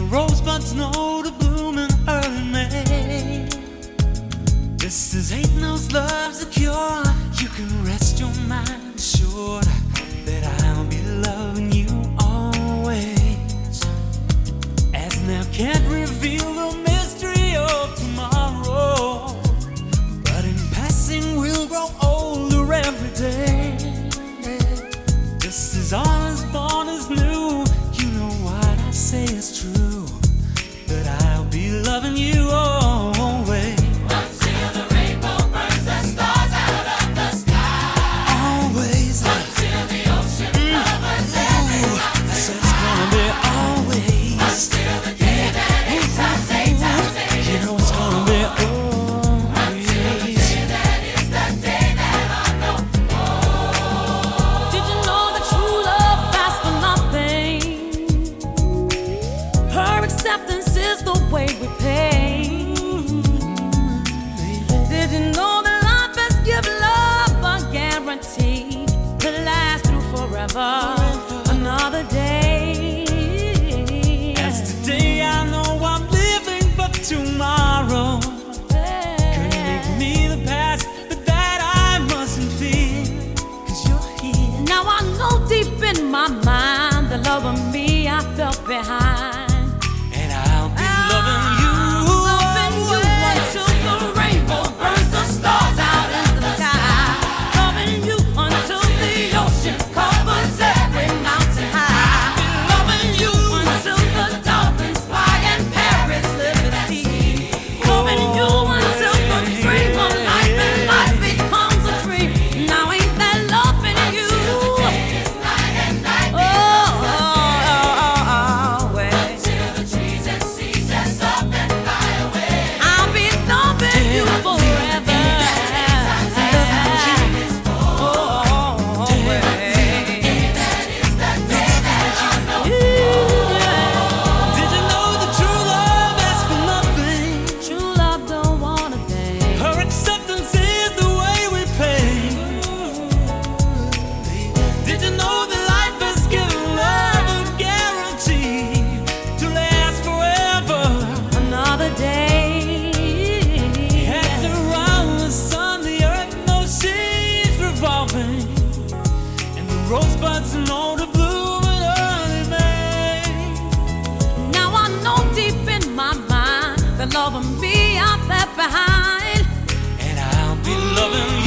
rosebuds know to bloom in early May. This is ain't knows love's a cure. You can rest your mind assured that I'll be loving you always. As now can't reveal the mystery of tomorrow, but in passing we'll grow older every day. This is all as born as new. You know what I say is true, that I'll be loving you always. Until the rainbow burns the stars out of the sky. Always. Until the ocean covers every mountain. I said it's gonna be always. Until the day that 8 times 8 times 8 You is know it's gonna be Until the always. day that is the day that I know. Did you know that true love lasts for nothing? Her acceptance is the way we pay. Did you know that life has given love a guarantee to last through forever? Another day. As today I know I'm living for tomorrow. Couldn't make me the past, but that I mustn't fear, 'cause you're here. Now I know deep in my mind the love of me I felt behind. And I'll be loving you. Loving you until the rainbow burns the stars out in the sky. Loving you until the ocean covers every mountain high. Loving you until the dolphins fly and parrots live at sea. Loving you until the dream of life and life becomes a dream. Now ain't that loving you? Night and night. Always. Till the trees and seas just up and fly away. I'll be loving you forever. Did you know that true love asks for nothing? True love don't want a thing. Her acceptance is the way we pay. Did you know that life has given love a guarantee to last forever? Another day. Heads around the sun, the earth knows she's revolving, and the rosebuds know to bloom in early May. Now I know deep in my mind the love of me I left behind. And I'll be loving